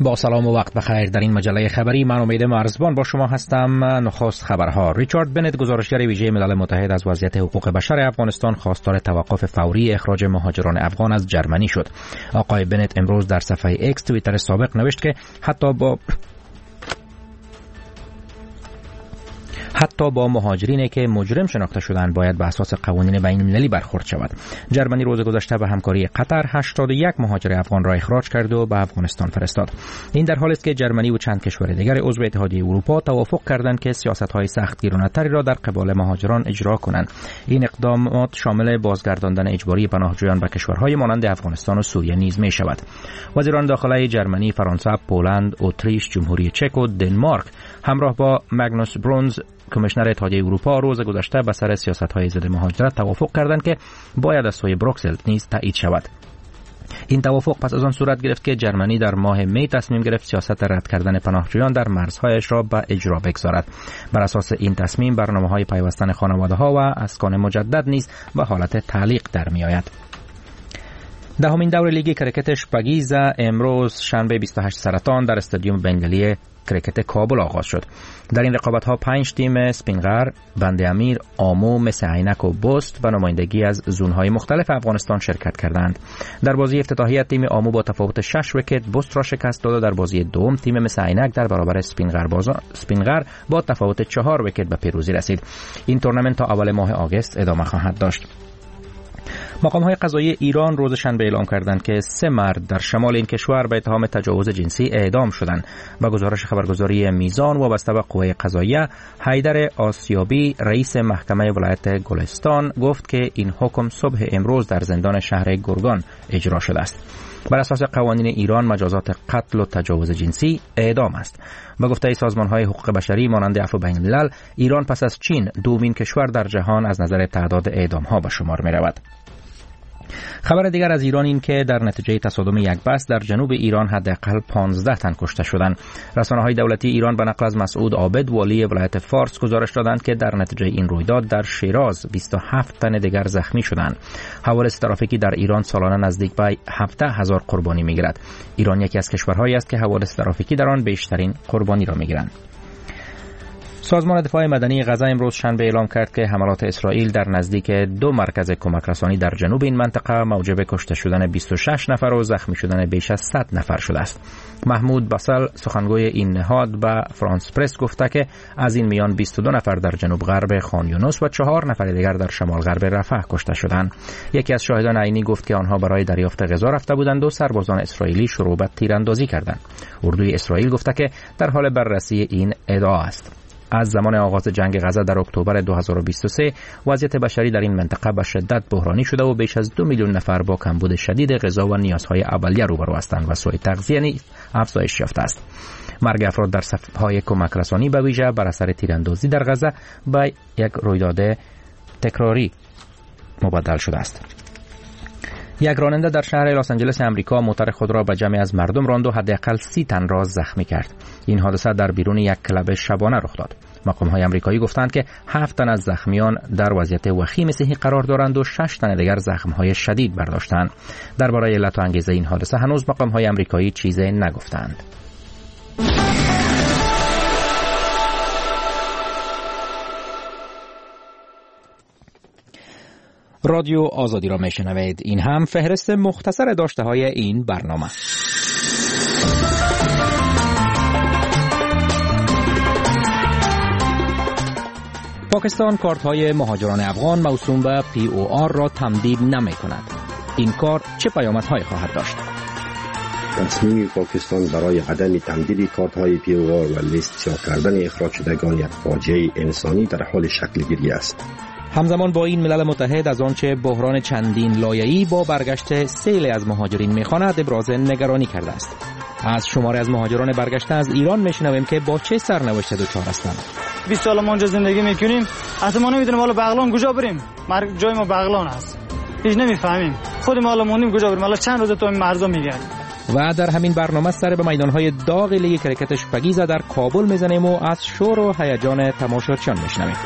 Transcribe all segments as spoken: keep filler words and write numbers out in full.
با سلام و وقت بخیر. در این مجله خبری من امید مرزبان با شما هستم. نخست خبرها. ریچارد بنت گزارشگر ویژه ملل متحد از وضعیت حقوق بشر افغانستان خواستار توقف فوری اخراج مهاجران افغان از جرمنی شد. آقای بنت امروز در صفحه ایکس توییتر سابق نوشت که حتی با حتی با مهاجرینی که مجرم شناخته شدند باید به اساس قوانین بین المللی برخورد شود. جرمنی روز گذشته به همکاری قطر هشتاد و یک مهاجر افغان را اخراج کرد و به افغانستان فرستاد. این در حالی است که جرمنی و چند کشور دیگر عضو اتحادیه اروپا توافق کردند که سیاست‌های سختگیرانه‌تری را در قبال مهاجران اجرا کنند. این اقدامات شامل بازگرداندن اجباری پناهجویان به کشورهای مانند افغانستان و سوریه نیز می‌شود. وزیران داخلی جرمنی، فرانسه، پولند، اتریش، جمهوری چک و دنمارک همراه با ماگنوس برونز کمیشنر اتحادیه اروپا روز گذشته به سر سیاست‌های ضد مهاجرت توافق کردند که باید از سوی بروکسل نیز تایید شود. این توافق پس از آن صورت گرفت که جرمنی در ماه می تصمیم گرفت سیاست رد کردن پناهجویان در مرزهایش را به اجرا بگذارد. بر اساس این تصمیم برنامه‌های پیوستن خانواده‌ها و اسکان مجدد نیز به حالت تعلیق در می‌آید. دهمین دور لیگ کرکت شپگیزه امروز شنبه بیست و هشت سرطان در استادیوم بین‌المللی کرکت کابل آغاز شد. در این رقابت‌ها پنج تیم سپینغر، بند امیر، آمو، مس عینک و بست و نمایندگی از زون‌های مختلف افغانستان شرکت کردند. در بازی افتتاحیه تیم آمو با تفاوت شش ویکت بست را شکست داد و در بازی دوم تیم مس عینک در برابر سپینغر بازا سپینغر با تفاوت چهار ویکت به پیروزی رسید. این تورنمنت تا اول ماه آگوست ادامه خواهد داشت. مقام‌های قضایی ایران روز شنبه اعلام کردند که سه مرد در شمال این کشور به اتهام تجاوز جنسی اعدام شدند. با گزارش خبرگزاری میزان وابسته به قوه قضاییه، حیدر آسیابی رئیس محکمه ولایت گلستان گفت که این حکم صبح امروز در زندان شهر گرگان اجرا شده است. بر اساس قوانین ایران مجازات قتل و تجاوز جنسی اعدام است. با گفته سازمان‌های حقوق بشری مانند عفو بین الملل، ایران پس از چین دومین کشور در جهان از نظر تعداد اعدام‌ها به شمار می‌رود. خبر دیگر از ایران این که در نتیجه تصادم یک بس در جنوب ایران حداقل پانزده تن کشته شدند. رسانه‌های دولتی ایران به نقل از مسعود عابد والی ولایت فارس گزارش دادند که در نتیجه این رویداد در شیراز بیست و هفت تن دیگر زخمی شدند. حوادث ترافیکی در ایران سالانه نزدیک به هفده هزار قربانی می‌گیرد. ایران یکی از کشورهایی است که حوادث ترافیکی در آن بیشترین قربانی را می‌گیرند. سازمان دفاع مدنی غزه امروز شنبه اعلام کرد که حملات اسرائیل در نزدیک دو مرکز کمک رسانی در جنوب این منطقه موجب کشته شدن بیست و شش نفر و زخمی شدن بیش از صد نفر شده است. محمود بسل سخنگوی این نهاد به فرانس پرس گفته که از این میان بیست و دو نفر در جنوب غرب خان یونس و چهار نفر دیگر در شمال غرب رفح کشته شدند. یکی از شاهدان عینی گفت که آنها برای دریافت غذا رفته بودند و سربازان اسرائیلی شروع به تیراندازی کردند. اردوی اسرائیل گفته که در حال بررسی این ادعا است. از زمان آغاز جنگ غزه در اکتبر دو هزار و بیست و سه وضعیت بشری در این منطقه به شدت بحرانی شده و بیش از دو میلیون نفر با کمبود شدید غذا و نیازهای اولیه روبرو هستند و سوء تغذیه نیز افزایش یافته است. مرگ افراد در صف‌های کمک رسانی به ویژه بر اثر تیراندازی در غزه به یک رویداد تکراری مبدل شده است. یک راننده در شهر لس آنجلس امریکا موتور خود را به جمعی از مردم راند و حداقل سی تن را زخمی کرد. این حادثه در بیرون یک کلب شبانه رخ داد. مقام‌های آمریکایی گفتند که هفت تن از زخمیان در وضعیت وخیم صحی قرار دارند و شش تن دیگر زخم‌های شدید برداشتند. درباره علت و انگیزه این حادثه هنوز مقام‌های آمریکایی چیزی نگفتند. رادیو آزادی را میشنوید. این هم فهرست مختصر داشته های این برنامه. پاکستان کارت های مهاجران افغان موسوم به پی او آر را تمدید نمی کند. این کار چه پیامدهایی خواهد داشت؟ تصمیم پاکستان برای عدم تمدید کارت های پی او آر و لیست سیاه کردن اخراج شدگان یک فاجعه انسانی در حال شکل گیری است. همزمان با این ملل متحد از آنچه بحران چندین لایه‌ای با برگشت سیل از مهاجرین می‌خواند ابراز نگرانی کرده است. از شماره از مهاجران برگشته از ایران میشنویم که با چه سرنوشت دچار هستند. بیست سال ما اونجا زندگی میکنیم، اصلا ما نمیدونیم حالا بغلان کجا بریم. مرگ جای ما بغلان است. هیچ نمیفهمیم. خود ما حالا مونیم کجا بریم. حالا چند روز تو این مرزا میگردیم. و در همین برنامه سر به میدان‌های داغ لیگ کرکت شپگیزه در کابل میزنیم و از شور و هیجان تماشاچیان میشنویم.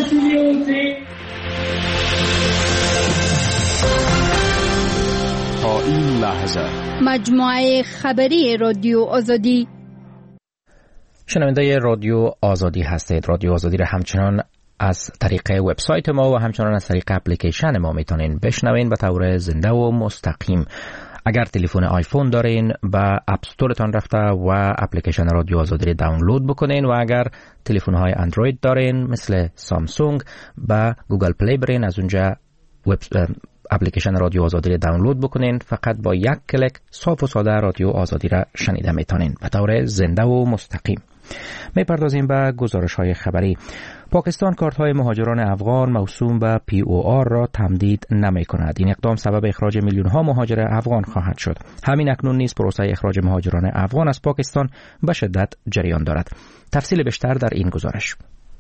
تا این لحظه مجموعه خبری رادیو آزادی. شنونده رادیو آزادی هستید. رادیو آزادی را همچنان از طریق وبسایت ما و همچنان از طریق اپلیکیشن ما میتونین بشنوین به طور زنده و مستقیم. اگر تلفن آیفون دارین با اپ استورتان رفته و اپلیکیشن رادیو آزادی را دانلود بکنین و اگر تلفن های اندروید دارین مثل سامسونگ با گوگل پلی برین، از اونجا وب اپلیکیشن رادیو آزادی را دانلود بکنین. فقط با یک کلیک صاف و ساده رادیو آزادی را شنیده میتونین به طور زنده و مستقیم. میپردازیم به گزارش های خبری. پاکستان کارت های مهاجران افغان موسوم به پی او آر را تمدید نمی کند. این اقدام سبب اخراج میلیون ها مهاجر افغان خواهد شد. همین اکنون نیز پروسه اخراج مهاجران افغان از پاکستان به شدت جریان دارد. تفصیل بیشتر در این گزارش.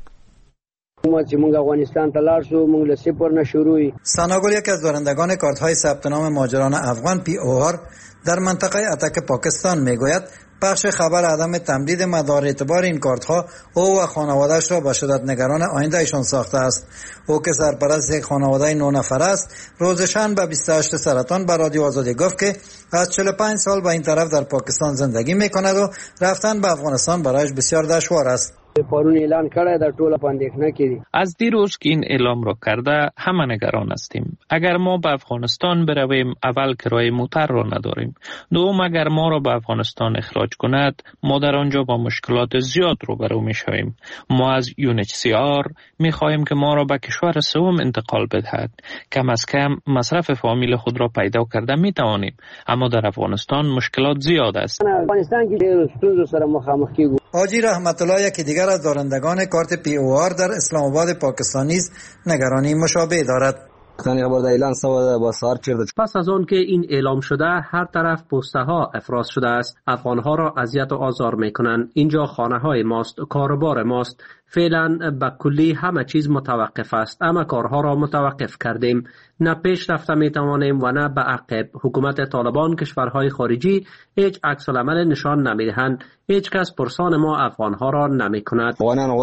ساناگل یکی از دارندگان کارت های ثبت نام مهاجران افغان پی او آر در منطقه اتک پاکستان میگوید پخش خبر عدم تمدید مدار اعتبار این کارت ها او و خانواده‌اش را به شدت نگران آینده ایشان ساخته است. او که سرپرست یک خانواده نه نفره است، روز شنبه بیست و هشتم سرطان به رادیو آزادی گفت که از چهل و پنج سال به این طرف در پاکستان زندگی میکند و رفتن به افغانستان برایش بسیار دشوار است. پرون اعلان کړی د ټوله اندېښنه کې. از دیروز که این اعلام را کرده همه نگران هستیم. اگر ما به افغانستان برویم اول کرایه موتر را نداریم. دوم اگر ما را به افغانستان اخراج کند ما در آنجا با مشکلات زیاد روبرو میشویم. ما از یو ان اچ سی آر میخواهیم که ما را به کشور سوم انتقال بدهد. کم از کم مصرف فامیل خود را پیدا کرده میتوانیم، اما در افغانستان مشکلات زیاد است. افغانستان کې ستونزو سره مخامخ کیږو. حاجی رحمت الله یکی دیگر از دارندگان کارت پی او آر در اسلام آباد پاکستان نیز نگرانی مشابه دارد. پس از آن که این اعلام شده هر طرف پوسته ها افراز شده است. افغان ها را اذیت و آزار میکنند. اینجا خانه های ماست، کاروبار ماست. فعلا به کلی همه چیز متوقف است، اما کارها را متوقف کردیم. نه پیش رفته می توانیم و نه به عقب. حکومت طالبان کشورهای خارجی هیچ عکس العمل نشان نمی دهند. هیچ کس پرسان ما افغان ها را نمی کند.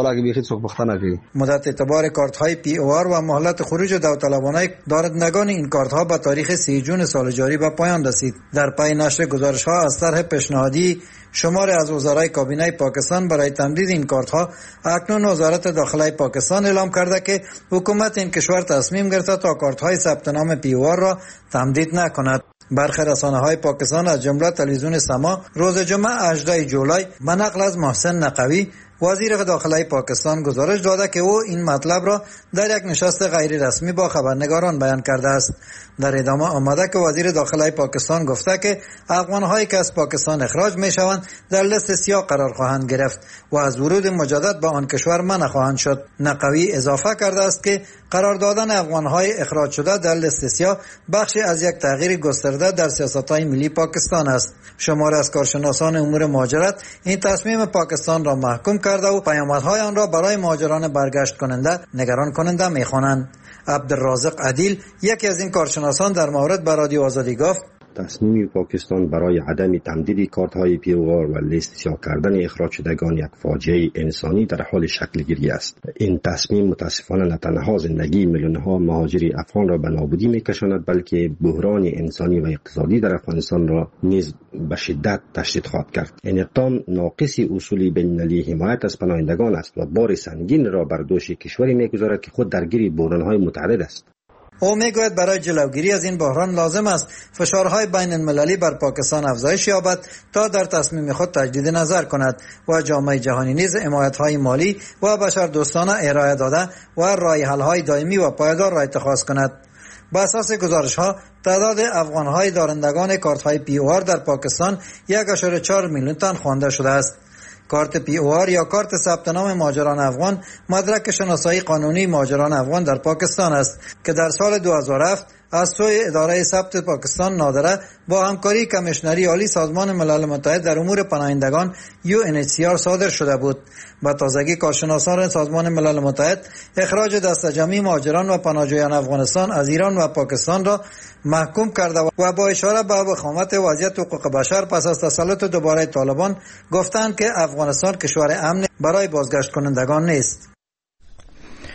مدت اعتبار کارت های پی او آر و مهلت خروج داوطلبانه دارندگان این کارت ها به تاریخ سی جون سال جاری به پایان رسید. در پی نشر گزارش ها از طرح پیشنهادی شمار از وزرای کابینه پاکستان برای تمدید این کارت ها، اکنون وزارت داخله پاکستان اعلام کرده که حکومت این کشور تصمیم گرفته تا کارت های ثبت نام پی او آر را تمدید نکند. برخی رسانه های پاکستان از جمله تلویزیون سما روز جمعه هجدهم جولای به نقل از محسن نقوی وزیر داخله پاکستان گزارش داده که او این مطلب را در یک نشست غیر رسمی با خبرنگاران بیان کرده است. در ادامه آمده که وزیر داخله پاکستان گفته که افغان‌هایی که از پاکستان اخراج می‌شوند در لیست سیاه قرار خواهند گرفت و از ورود مجدد به آن کشور منع خواهند شد. نقوی اضافه کرده است که قرار دادن افغان‌های اخراج شده در لیست سیاه بخشی از یک تغییر گسترده در سیاست‌های ملی پاکستان است. شماری از کارشناسان امور مهاجرت این تصمیم پاکستان را محکوم کرده و پیامدهای آن را برای مهاجران برگشت کننده نگران کننده می‌خوانند. عبدالرازق عدیل یکی از این کارشناسان در مورد به رادیو آزادی گفت تصمیم پاکستان برای عدم تمدید کارت‌های پی او آر و لیست سیاه کردن اخراج شدگان یک فاجعه انسانی در حال شکل گیری است. این تصمیم متاسفانه نه تنها زندگی میلیون‌ها مهاجر افغان را به نابودی می‌کشاند، بلکه بحران انسانی و اقتصادی در افغانستان را نیز به شدت تشدید خواهد کرد. این اقدام ناقص اصول بین‌المللی حمایت از پناهندگان است و بار سنگین را بر دوش کشوری می‌گذارد که خود درگیر بحران‌های متعدد است. او میگوید برای جلوگیری از این بحران لازم است فشارهای بین المللی بر پاکستان افزایش یابد تا در تصمیم خود تجدید نظر کند و جامعه جهانی نیز حمایت‌های مالی و بشردوستانه ارائه داده و راه حل‌های دائمی و پایدار را اتخاذ کند. بر اساس گزارش‌ها تعداد افغان‌های دارندگان کارت‌های پی او آر در پاکستان یک ممیز چهار میلیون تن خوانده شده است. کارت پی او آر یا کارت ثبت نام مهاجران افغان مدرک شناسایی قانونی مهاجران افغان در پاکستان است که در سال دو هزار و هفت از سوی اداره ثبت پاکستان نادره با همکاری کمیشنری عالی سازمان ملل متحد در امور پناهندگان یو ان اچ سی آر صادر شده بود. با تازگی کارشناسان سازمان ملل متحد اخراج دسته جمعی مهاجران و پناهجویان افغانستان از ایران و پاکستان را محکوم کرده و با اشاره به وخامت وضعیت حقوق بشر پس از تسلط دوباره طالبان گفتند که افغانستان کشور امن برای بازگشت کنندگان نیست.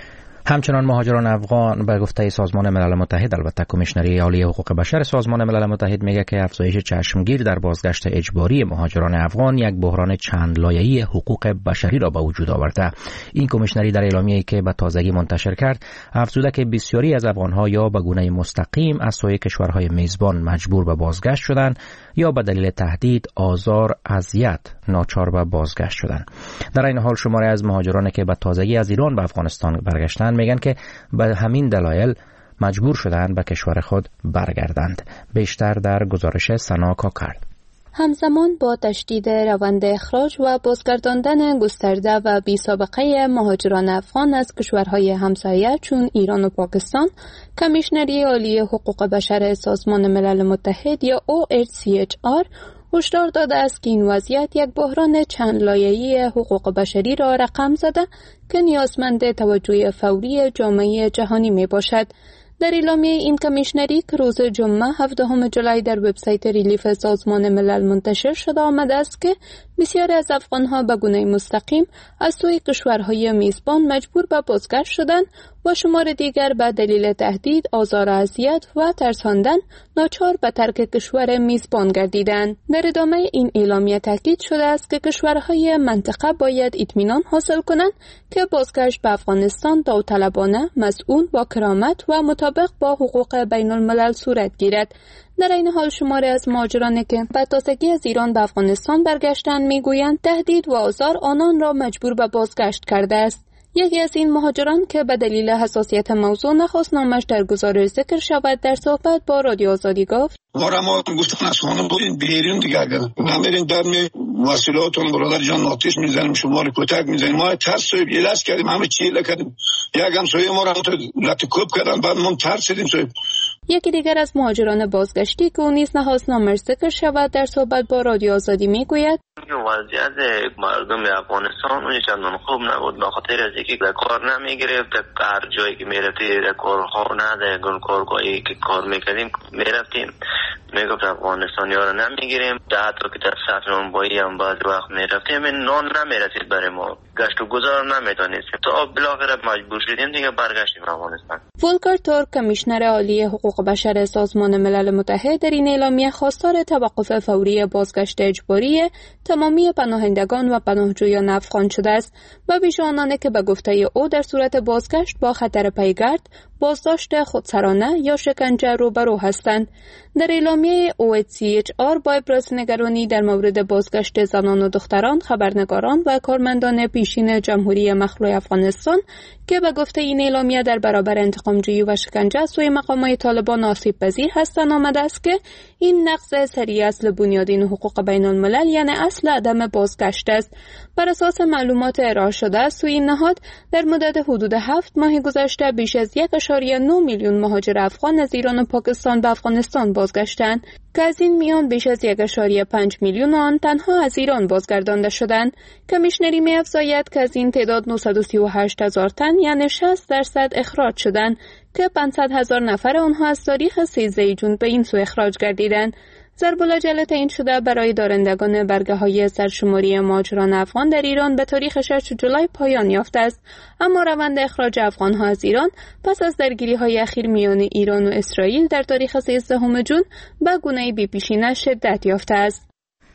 همچنان مهاجران افغان به گفته سازمان ملل متحد، البته کمیشنری عالی حقوق بشر سازمان ملل متحد میگه که افزایش چشمگیر در بازگشت اجباری مهاجران افغان یک بحران چند لایه‌ای حقوق بشری را به وجود آورده. این کمیشنری در اعلامیه‌ای که به تازگی منتشر کرد افزوده که بسیاری از افغان‌ها یا به گونه مستقیم از سوی کشورهای میزبان مجبور به بازگشت شدند یا به دلیل تهدید، آزار، اذیت ناچار به بازگشت شدند. در این حال شماری از مهاجرانی که به تازگی از ایران به افغانستان برگشتند میگن که به همین دلایل مجبور شدند به کشور خود برگردند. بیشتر در گزارش سنا کاکر. همزمان با تشدید روند اخراج و بازگرداندن گسترده و بی سابقه مهاجران افغان از کشورهای همسایه چون ایران و پاکستان، کمیشنری عالی حقوق بشر سازمان ملل متحد یا او اچ سی اچ آر هشدار داده است که این وضعیت یک بحران چند لایه‌ای حقوق بشری را رقم زده که نیازمند توجه فوری جامعه جهانی می باشد. در اعلامیه این کمیشنری که روز جمعه هفدهم ژولای در وبسایت ریلیف سازمان ملل منتشر شده آمده است که بسیاری از افغانها به گونه مستقیم از سوی کشورهای میزبان مجبور به بازگشت شدند و شمار دیگر به دلیل تهدید، آزار و اذیت و ترساندن ناچار به ترک کشور میزبان گردیدند. در ادامه این اعلامیه تاکید شده است که کشورهای منطقه باید اطمینان حاصل کنند که بازگشت به افغانستان داوطلبانه، مسئول، با کرامت و مطابق با حقوق بین الملل صورت گیرد. در این حال شماری از مهاجرانی که به تازگی از ایران به افغانستان برگشتند میگویند تهدید و آزار آنان را مجبور به بازگشت کرده است. یکی از این مهاجران که به دلیل حساسیت موضوع نخواست نامش در گزارش ذکر شود در صحبت با رادیو آزادی گفت: ما ما گفتن از خانه برین بیرون دیگه، اگر نمیرین در وسیلاتون برادر جان آتش میزنیم، شما رو کتک میزنیم. ما ترسیم یه دست کردیم، همه چیله کردیم، یک هم سوی ما رو لطکوب کردن، بعد ما ترسیدیم. سوی یکی دیگر از مهاجران بازگشتی که او نیز نخواست نامش ذکر شود در صحبت با رادیو آزادی میگوید: وضعیت مردم افغانستان اون چندان خوب نبود، به خاطر از اینکه کار نمیگرفت، هر جایی که میرفتی کارخانه در کارگاهی که کار میکردیم میرفتیم میگفت افغانستانی ها رو نمیگیریم، حتی که در سطح منبایی هم بعضی وقت میرفتیم نان نمیرسید برای ما، گشت و گذار نمیتونستیم، تا بالاخره مجبور شدیم دیگه برگشتیم افغانستان. ولکر تورک کمیشنر عالی حقوق بشر سازمان ملل متحد در این اعلامیه خواستار توقف فوری بازگشت اجباری تمامی پناهندگان و پناهجویان افغان شده است و ویژه آنانی که به گفته او در صورت بازگشت با خطر پیگرد، بازداشت خودسرانه یا شکنجه روبرو هستند. در اعلامیه او اچ سی اچ آر با ابراز نگرانی در مورد بازگشت زنان و دختران، خبرنگاران و کارمندان پیشین جمهوری مخلوع افغانستان که به گفته این اعلامیه در برابر انتقامجویی و شکنجه سوی مقامات طالبان آسیب پذیر هستند آمده است که این نقض سری اصل بنیادین حقوق بین الملل یعنی اصل عدم بازگشت است. بر اساس معلومات ارائه شده سوی این نهاد در مدت حدود هفت ماه گذشته بیش از یک و نه میلیون مهاجر افغان از ایران و پاکستان به افغانستان بازگشتند که از این میان بیش از یک و پنج میلیون آن تنها از ایران بازگردانده شدند. کمیشنری می‌افزاید که از این تعداد نهصد و سی و هشت هزار تن یعنی شصت درصد اخراج شدند که پانصد هزار نفر آنها از تاریخ سیزده ژوئن به این سو اخراج گردیدند. ضرب العجله تعیین شده برای دارندگان برگه‌های سرشماری مهاجران افغان در ایران به تاریخ ششم ژولای پایان یافته است، اما روند اخراج افغان‌ها از ایران پس از درگیری‌های اخیر میان ایران و اسرائیل در تاریخ سیزدهم ژوئن به گونه‌ای بی‌پیشینه شدت یافته است.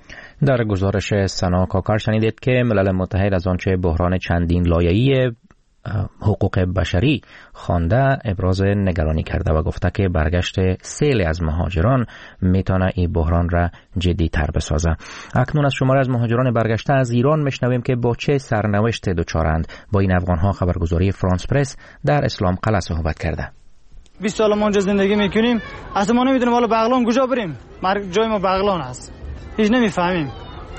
در گزارش سنا کاکر شنیدید که ملل متحد از آنچه بحران چندین لایه‌ای حقوق بشری خوانده ابراز نگرانی کرده و گفته که برگشت سیل از مهاجران میتونه این بحران را جدی تر بسازه. اکنون از شماره از مهاجران برگشته از ایران میشنویم که با چه سرنوشت دچارند. با این افغان‌ها خبرگزاری فرانس پرس در اسلام قلعه صحبت کرده. بیست سال ما اونجا زندگی میکنیم، اصلا ما نمیدونیم حالا بغلان کجا بریم. مرگ جای ما بغلان است، هیچ نمیفهمیم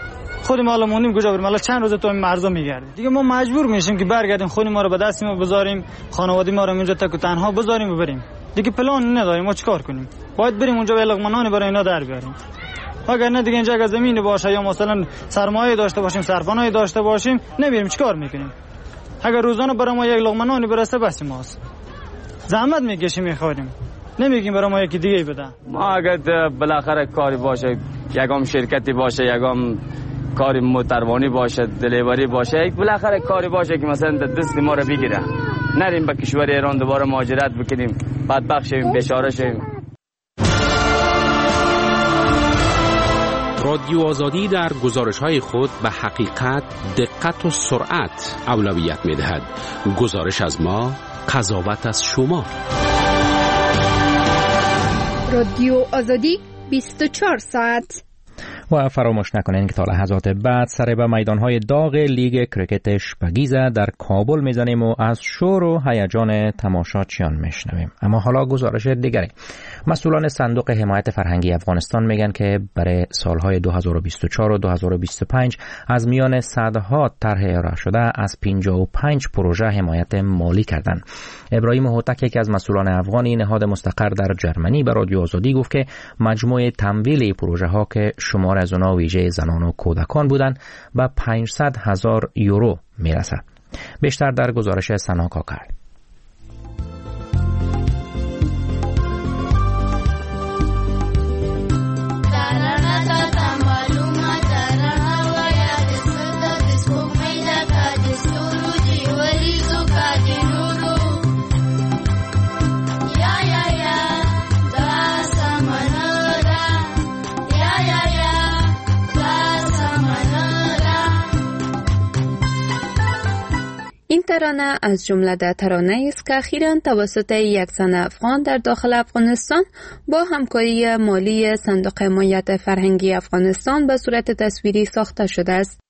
خود ما الان مونیم کجا بریم. الان چند روز تو این مرزا میگردیم دیگه، ما مجبور میشیم که برگردیم خود ما رو به دست ما بذاریم، خانواده ما رو اونجا تک و تنها بذاریم و بریم دیگه. پلان نداریم ما چیکار کنیم، باید بریم اونجا لقمه برای اینا در بیاریم. اگر نه دیگه اینجا اگه زمین باشه یا مثلا سرمایه داشته باشیم، سرپناهی داشته باشیم، نمیریم چیکار میکنیم. اگر روزانه برای ما یک لقمه نانی برسه بس ماست، زحمت میکشیم میخوریم، نمیگیم برای ما یکی دیگه بده. ما اگر بالاخره کاری باشه، یگام شرکتی باشه، یگام کاری موتروانی باشه، دلیوری باشه، یک بالاخره کاری باشه که مثلا دست ما رو بگیره، نریم به کشور ایران دوباره مهاجرت بکنیم، بدبخت شویم، بیچاره شویم. رادیو آزادی در گزارش‌های خود به حقیقت، دقت و سرعت اولویت می‌دهد. گزارش از ما، قضاوت از شما. رادیو آزادی بیست و چهار ساعت. و فراموش نکنین که تا لحظات بعد سر به میدانهای داغ لیگ کریکت شپگیزه در کابل میزنیم و از شور و هیجان تماشاچیان میشنویم. اما حالا گزارش دیگری. مسئولان صندوق حمایت فرهنگی افغانستان میگن که برای سالهای دو هزار و بیست و چهار و دو هزار و بیست و پنج از میان صدها طرح ارائه شده از پنجاه و پنج پروژه حمایت مالی کردند. ابراهیم هوتک، یکی از مسئولان افغانی نهاد مستقر در جرمنی، به رادیو آزادی گفت که مجموع تمویل پروژه ها که شمار از اونها ویژه زنان و کودکان بودند به پانصد هزار یورو میرسد. بیشتر در گزارش سنا کاکر. این ترانه از جمله در ترانه است که اخیراً توسط یک زن افغان در داخل افغانستان با همکاری مالی صندوق حمایت فرهنگی افغانستان به صورت تصویری ساخته شده است.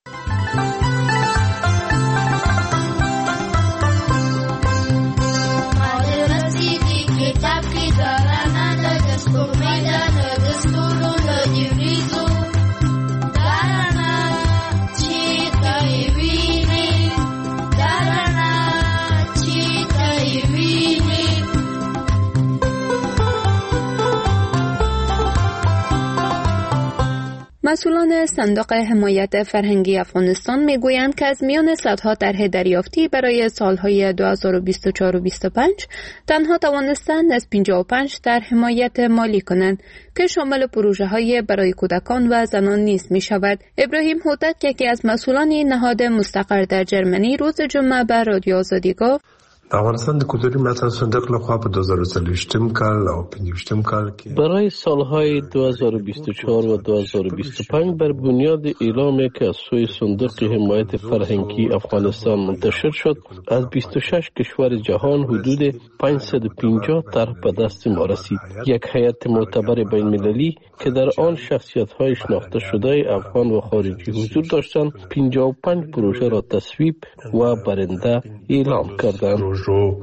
مسئولان صندوق حمایت فرهنگی افغانستان میگویند که از میان صدها طرح دریافتی برای سالهای دو هزار و بیست و چهار و بیست و پنج تنها توانستند از پنجاه و پنج طرح حمایت مالی کنند که شامل پروژه های برای کودکان و زنان نیز می شود. ابراهیم هوتک، یکی از مسئولان نهاد مستقر در جرمنی، روز جمعه به رادیو آزادی گفت: افغانستان د کلتوري ملاتړ صندوق لخوا په دو هزار و څلوېښتم کال او پنځویشتم کال کې برای سالهای دو هزار و بیست و چهار و دو هزار و بیست و پنج بر بنیاد اعلامی که از سوی صندوق حمایت فرهنگی افغانستان منتشر شد، از بیست و شش کشور جهان حدود پانصد و پنجاه طرح به دست ما رسید. یک هیئت معتبر بین المللی که در آن شخصیت‌های شناخته شده افغان و خارجی حضور داشتند، پنجاه و پنج پروژه را تصویب و برنده اعلام کردند. رو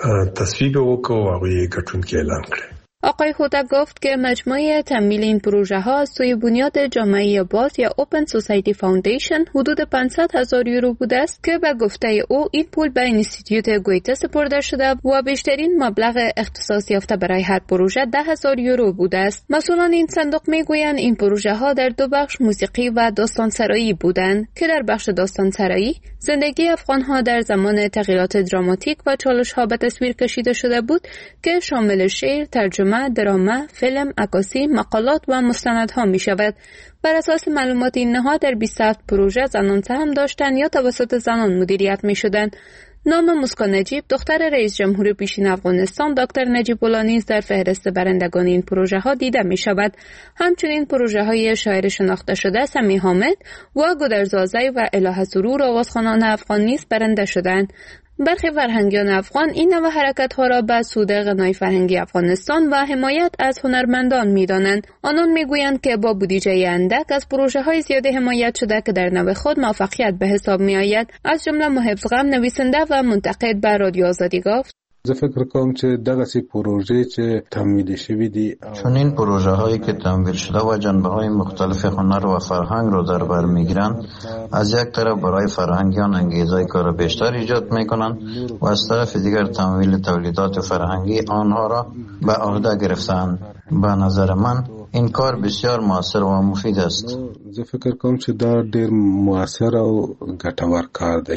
تصویب وکړو او یې ګټونکي اعلان کړي. آقای هوتک گفت که مجموعه تمویل این پروژه ها از سوی بنیاد جامعه باز یا اوپن سوسایتی فاوندیشن حدود پانصد هزار یورو بوده است که به گفته او این پول به اینستیتوت گویته سپرده شده و بیشترین مبلغ اختصاص یافته برای هر پروژه ده هزار یورو بوده است. مسئولان این صندوق میگویند این پروژه ها در دو بخش موسیقی و داستان سرایی بودند که در بخش داستان سرایی زندگی افغان ها در زمان تغییرات دراماتیک و چالش ها به تصویر کشیده شده بود که شامل شعر، ترجمه، درامه، فیلم، عکاسی، مقالات و مستندها می شود. بر اساس معلومات این نهاد در بیست و هفت پروژه زنان سهم داشتند یا توسط زنان مدیریت می شدند. نام مسکا نجیب، دختر رئیس جمهور پیشین افغانستان دکتر نجیب الله نیز در فهرست برندگان این پروژه ها دیده می شود. همچنین پروژه های شاعر شناخته شده سمی حامد و گودرزازی و الهه سرور آوازخوانان افغان نیز برنده شدند. برخی فرهنگیان افغان این نوع حرکت‌ها را به سود غنای فرهنگی افغانستان و حمایت از هنرمندان می‌دانند. آنان می‌گویند که با بودجه اندک از پروژه‌های زیاد حمایت شده که در نوع خود موفقیت به حساب می‌آید. از جمله محب غم، نویسنده و منتقد، به رادیو آزادی گفت: زه فکر کوم چې دغه سي پروژې چې تمویل شوی دي، چون این پروژه هایی که تمویل شده و جنبه های مختلف هنر و فرهنگ رو در بر میگیرند، از یک طرف برای فرهنگیان انگیزه کار بیشتر ایجاد میکنند و از طرف دیگر تمویل تولیدات فرهنگی آنها را به عهده گرفتند. به نظر من این کار بسیار موثر و مفید است. زه فکر کوم چې دا ډیر موثر او ګټور کار دی.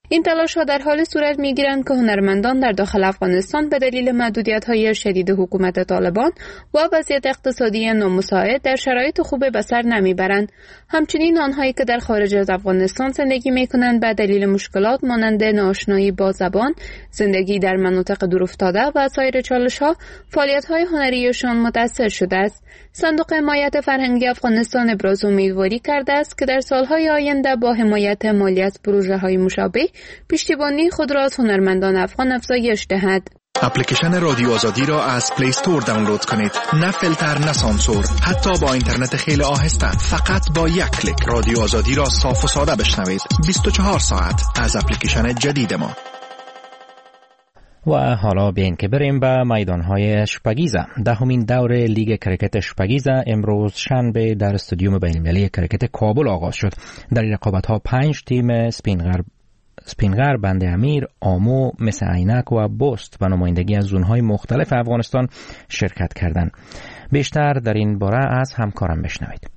این تلاش‌ها در حال صورت می‌گیرند که هنرمندان در داخل افغانستان به دلیل محدودیت‌های شدید حکومت طالبان و وضعیت اقتصادی نامساعد در شرایط خوب به سر نمیبرند. همچنین آنهایی که در خارج از افغانستان زندگی می‌کنند به دلیل مشکلات مانند ناآشنایی با زبان، زندگی در مناطق دورافتاده و سایر چالش‌ها، فعالیت‌های هنریشان متأثر شده است. صندوق حمایت فرهنگی افغانستان ابراز امیدواری کرده است که در سال‌های آینده با حمایت مالی از پروژه‌های مشابه پشتیبانی خود را از هنرمندان افغان افزایش دهد. اپلیکیشن رادیو آزادی را از پلی استور دانلود کنید. نه فیلتر نه سانسور، حتی با اینترنت خیلی آهسته، فقط با یک کلیک رادیو آزادی را صاف و ساده بشنوید. بیست و چهار ساعت از اپلیکیشن جدید ما. و حالا بیاین که بریم به میدانهای شپگیزه. دهمین دور لیگ کرکت شپگیزه امروز شنبه در استادیوم بین‌المللی کرکت کابل آغاز شد. در این رقابت‌ها پنج تیم سپینغر سپینغر، بند امیر، آمو، مس عینک و بست و نمایندگی از زون‌های مختلف افغانستان شرکت کردند. بیشتر در این باره از همکارم بشنوید.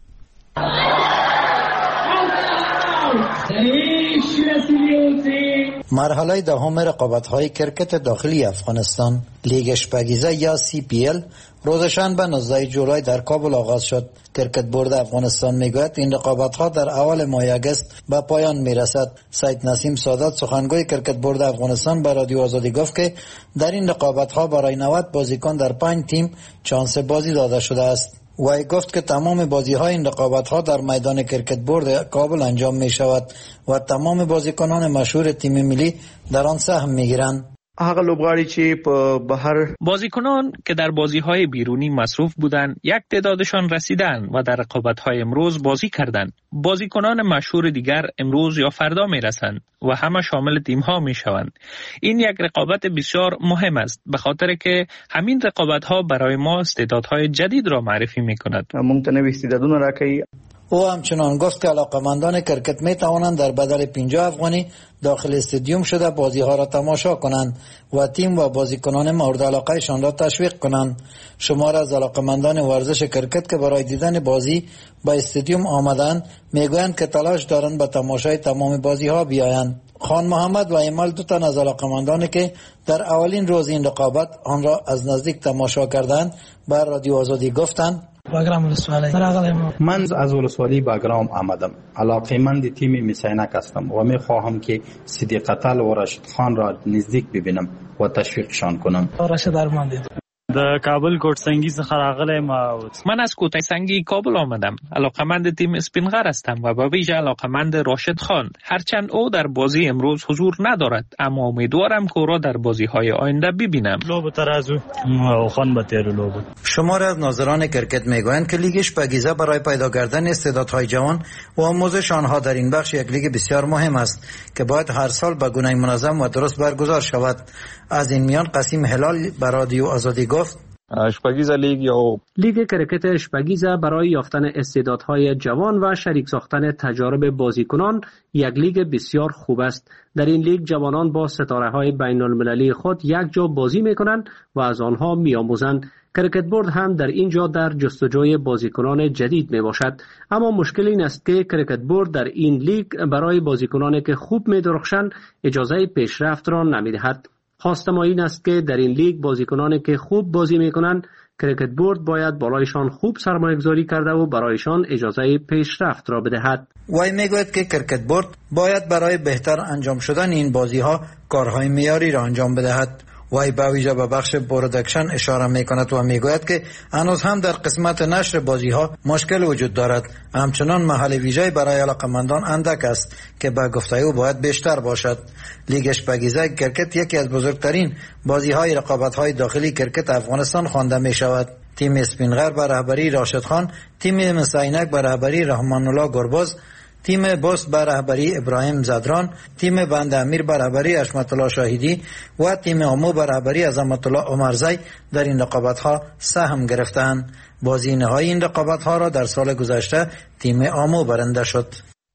مرحله دهم رقابت‌های کرکت داخلی افغانستان لیگ شپگیزه یا سی پی ال روز شنبه نوزده جولای در کابل آغاز شد. کرکت بورد افغانستان میگوید این رقابت‌ها در اول ماه اگست به پایان میرسد. سید نسیم سادات سخنگوی کرکت بورد افغانستان به رادیو آزادی گفت که در این رقابت‌ها برای نود بازیکن در پنج تیم چانس بازی داده شده است. وی گفت که تمام بازی‌های این رقابت‌ها در میدان کرکت بورد کابل انجام می‌شود و تمام بازیکنان مشهور تیم ملی در آن سهم می‌گیرند. هغه لوبغاړي چې په بهر بازیکنان که در بازی‌های بیرونی مصروف بودند یک تعدادشان رسیدند و در رقابت‌های امروز بازی کردند. بازیکنان مشهور دیگر امروز یا فردا می‌رسند و همه شامل تیم‌ها می‌شوند. این یک رقابت بسیار مهم است به خاطر که همین رقابت‌ها برای ما استعدادهای جدید را معرفی می‌کند. موږ ته نوې استعدادونه راکوي. او همچنان گفت که علاقمندان کرکت می توانند در بدل پنجاه افغانی داخل استادیوم شده بازی ها را تماشا کنند و تیم و بازیکنان مورد علاقه شان را تشویق کنند. شمار از علاقمندان ورزش کرکت که برای دیدن بازی به استادیوم آمدند میگویند که تلاش دارند به تماشای تمام بازی ها بیایند. خان محمد و ایمال دو تن از علاقمندانی که در اولین روز این رقابت آن را از نزدیک تماشا کردند بر رادیو آزادی گفتند باگرام ولسوالی من از ولسوالی باگرام آمدم. علاقه‌مند تیم مسینک هستم و می خواهم که صدیق قتل و راشد خان را نزدیک ببینم و تشویقشان کنم. راشد ارماندی د کابل کوټ سنگی څخه راغلی ما من از کوټه سنگی کابل آمدم. علاقمند تیم اسپینغر هستم و به ویژه علاقمند راشد خان. هرچند او در بازی امروز حضور ندارد اما امیدوارم که او را در بازی‌های آینده ببینم. لوب ترازو خان به تیر لوب. شمار از ناظران کرکت میگویند که لیگ شپگیزه برای پیدا کردن استعدادهای جوان و آموزش آنها در این بخش یک لیگ بسیار مهم است که باید هر سال به گونه منظم و درست برگزار شود. از این میان قسیم هلال به رادیو آزادی گفت شپگیزه لیگ یا لیگ کرکت شپگیزه برای یافتن استعدادهای جوان و شریک ساختن تجارب بازیکنان یک لیگ بسیار خوب است. در این لیگ جوانان با ستاره‌های بین‌المللی خود یک جا بازی می‌کنند و از آنها می‌آموزند. کرکت بورد هم در اینجا در جستجوی بازیکنان جدید میباشد، اما مشکل این است که کرکت بورد در این لیگ برای بازیکنانی که خوب می‌درخشند اجازه پیشرفت را نمی‌دهد. خواست ما این است که در این لیگ بازیکنانی که خوب بازی میکنند کرکت بورد باید بالایشان خوب سرمایه‌گذاری کرده و برایشان اجازه پیشرفت را بدهد. وی میگوید که کرکت بورد باید برای بهتر انجام شدن این بازی‌ها کارهای معیاری را انجام بدهد. وی با ویژه به بخش پروداکشن اشاره میکند و میگوید که هنوز هم در قسمت نشر بازی‌ها مشکل وجود دارد. همچنان محل ویژه برای علاقمندان اندک است که به گفته او باید بیشتر باشد. لیگ شپگیزه کرکت یکی از بزرگترین بازی‌های رقابت‌های داخلی کرکت افغانستان خوانده می‌شود. تیم اسپینغر به رهبری راشد خان، تیم مسینک به رهبری رحمان الله گرباز، تیم بست به رهبری ابراهیم زدران، تیم بند امیر به رهبری حشمت الله شاهدی و تیم آمو به رهبری عظمت الله عمرزی در این رقابت‌ها سهم گرفتند. بازی نهایی این رقابت‌ها را در سال گذشته تیم آمو برنده شد.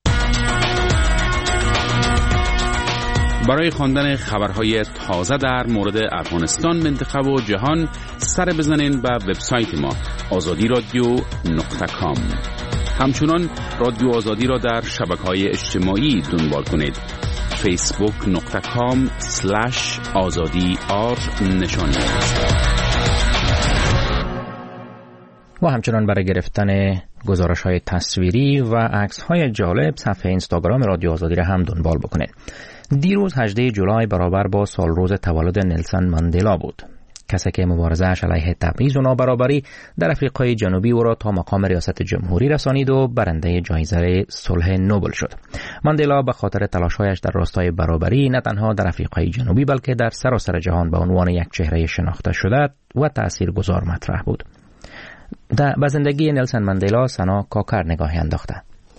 برای خواندن خبرهای تازه در مورد افغانستان، منطقه و جهان سر بزنین به وبسایت ما آزادی رادیو نقطه کام. همچنان رادیو آزادی را در شبکه‌های اجتماعی دنبال کنید. فیسبوک نقطه کام سلش آزادی آر نشان می‌دهید. و همچنان برای گرفتن گزارش های تصویری و عکس های جالب صفحه اینستاگرام رادیو آزادی را هم دنبال بکنید. دیروز هجدهم جولای برابر با سال روز تولد نلسون ماندلا بود. کسی که مبارزه‌اش علیه تبعیض و نابرابری در آفریقای جنوبی او را تا مقام ریاست جمهوری رسانید و برنده جایزه صلح نوبل شد. ماندلا به خاطر تلاش‌هایش در راستای برابری نه تنها در آفریقای جنوبی بلکه در سراسر جهان به عنوان یک چهره شناخته شده و تاثیرگذار مطرح بود. در به زندگی نلسون ماندلا سنا کاکر نگاهی انداخته.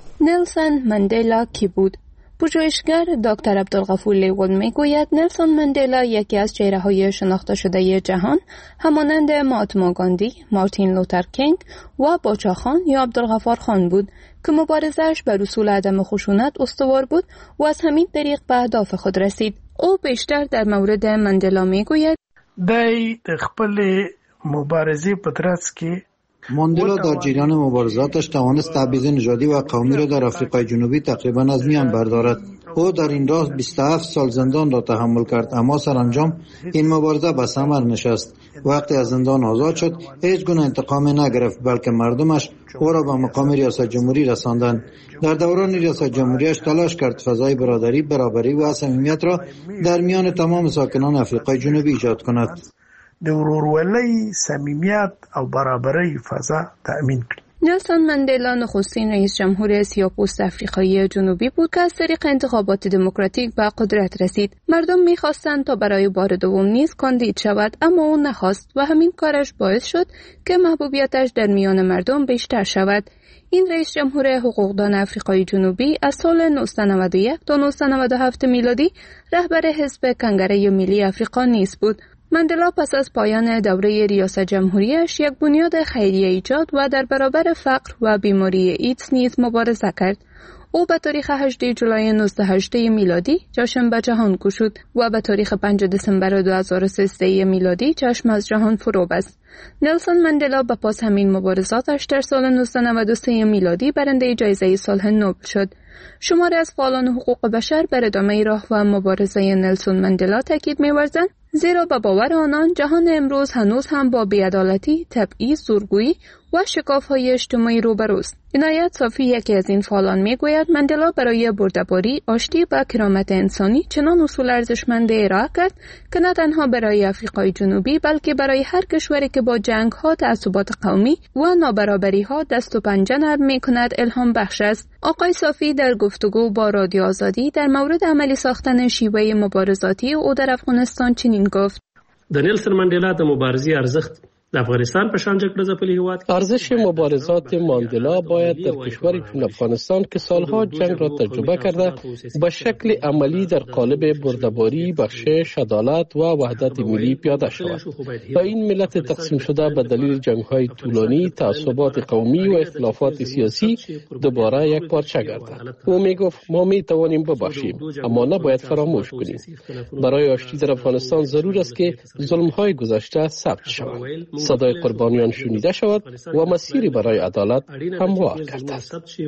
نلسون ماندلا کی بود؟ پژوهشگر دکتر عبدالغفور لیوان میگوید نلسون ماندلا یکی از چهره‌های شناخته شده جهان همانند مهاتما گاندی، مارتین لوتر کینگ و باچا خان یا عبدالغفار خان بود که مبارزه‌اش بر اصول عدم خشونت استوار بود و از همین طریق به اهداف خود رسید. او بیشتر در مورد ماندلا میگوید دای خپل مبارزه په ترڅ کې ماندلا در جریان مبارزاتش توانست تبعیض نژادی و قومی را در آفریقای جنوبی تقریبا از میان بردارد. او در این راه بیست و هفت سال زندان را تحمل کرد، اما سرانجام این مبارزه به ثمر نشست. وقتی از زندان آزاد شد هیچ گونه انتقام نگرفت، بلکه مردمش او را به مقام ریاست جمهوری رساندند. در دوران ریاست جمهوریش تلاش کرد فضای برادری، برابری و صمیمیت را در میان تمام ساکنان آفریقای جنوبی ایجاد کند. د ورورولۍ، صمیمیت او برابرۍ فضا تأمین کړي. نلسون ماندلا نخستین رئیس جمهور سیاه‌پوست آفریقایی جنوبی بود که از طریق انتخابات دموکراتیک به قدرت رسید. مردم می‌خواستند تا برای بار دوم نیز کاندید شود، اما او نخواست و همین کارش باعث شد که محبوبیتش در میان مردم بیشتر شود. این رئیس جمهور حقوقدان آفریقای جنوبی از سال نوزده نود و یک تا نوزده نود و هفت میلادی رهبر حزب کنگره ملی آفریقا نیز بود. ماندلا پس از پایان دوره ریاست جمهوریش یک بنیاد خیریه ایجاد و در برابر فقر و بیماری ایدز نیز مبارزه کرد. او به تاریخ هجدهم جولای نوزده هجده میلادی چشم به جهان گشود و به تاریخ پنجم دسامبر دو هزار و سیزده میلادی چشم از جهان فرو بست. نلسون ماندلا به پاس همین مبارزاتش در سال نوزده نود و سه میلادی برنده جایزه صلح نوبل شد. شماری از فعالان حقوق بشر بر ادامه راه و مبارزه نلسون ماندلا تاکید می‌ورزند، زیرا به باور آنان جهان امروز هنوز هم با بی‌عدالتی، تبعیض، زورگویی و شکاف‌های اجتماعی روبروست. عنایت صافی یکی از این فعالان میگوید ماندلا برای برده‌باری، آشتی و کرامت انسانی چنان اصول ارزشمند ارائه کرد که نه تنها برای آفریقای جنوبی بلکه برای هر کشوری که با جنگ‌ها، تعصبات قومی و نابرابری‌ها دست و پنجه نرم می‌کند الهام بخش است. آقای صافی در گفتگو با رادیو آزادی در مورد عملی ساختن شیوه مبارزاتی او در افغانستان چنین گفت: د نلسون ماندلا د مبارزې ارزښت د افغانستان په شان جګړه ځپلي هیواد کې ارزش مبارزات ماندلا باید در کشوری چون افغانستان که سالها جنگ را تجربه کرده به شکل عملی در قالب برده‌باری، بخشش، عدالت و وحدت ملی پیاده شود. و این ملت تقسیم شده به دلیل جنگ‌های طولانی، تعصبات قومی و اختلافات سیاسی دوباره یک پارچه گردد. او میگفت ما می توانیم ببخشیم اما نباید فراموش کنیم. برای آشتی در افغانستان ضرور است که ظلم‌های گذشته ثبت شود، صدای قربانیان شنیده شود و مسیری برای عدالت هموار گردد.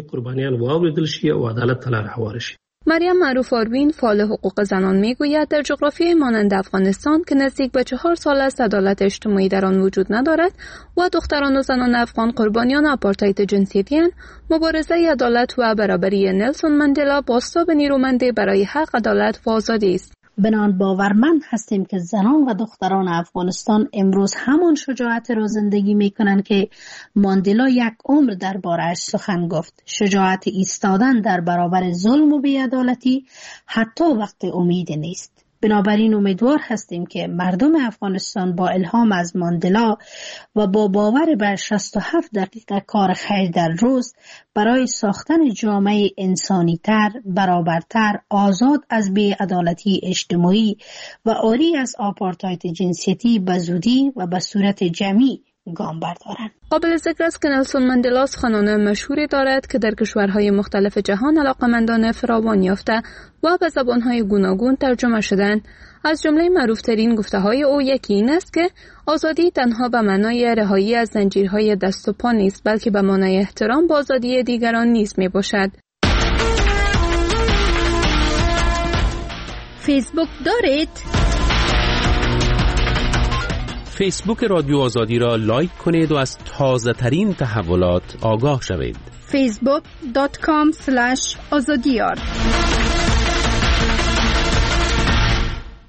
مریم معروف آروین فعال حقوق زنان میگوید در جغرافیای مانند افغانستان که نزدیک به چهار سال است عدالت اجتماعی در آن وجود ندارد و دختران و زنان افغان قربانیان آپارتاید جنسیتی اند، مبارزه عدالت و برابری نلسون ماندلا بازتاب نیرومندی برای حق، عدالت و آزادی است. بنان باورمند هستیم که زنان و دختران افغانستان امروز همان شجاعت را زندگی می کنند که ماندلا یک عمر درباره‌اش سخن گفت. شجاعت ایستادن در برابر ظلم و بی‌عدالتی حتی وقت امید نیست. بنابراین امیدوار هستیم که مردم افغانستان با الهام از ماندلا و با باور بر شصت و هفت دقیقه کار خیر در روز برای ساختن جامعه انسانی‌تر، برابرتر، آزاد از بی‌عدالتی اجتماعی و عاری از آپارتاید جنسیتی به زودی و به صورت جمعی گام بردارند. قابل ذکر است که نلسون ماندلا سخنان مشهوری دارد که در کشورهای مختلف جهان علاقه‌مندان فراوان یافته و به زبانهای گوناگون ترجمه شدند. از جمله معروفترین گفته‌های او یکی این است که آزادی تنها به معنای رهایی از زنجیرهای دست و پا نیست، بلکه به معنای احترام به آزادی دیگران نیز میباشد. فیسبوک دارید؟ فیسبوک رادیو آزادی را لایک کنید و از تازه ترین تحولات آگاه شوید. فیسبوک دات کام سلش آزادیار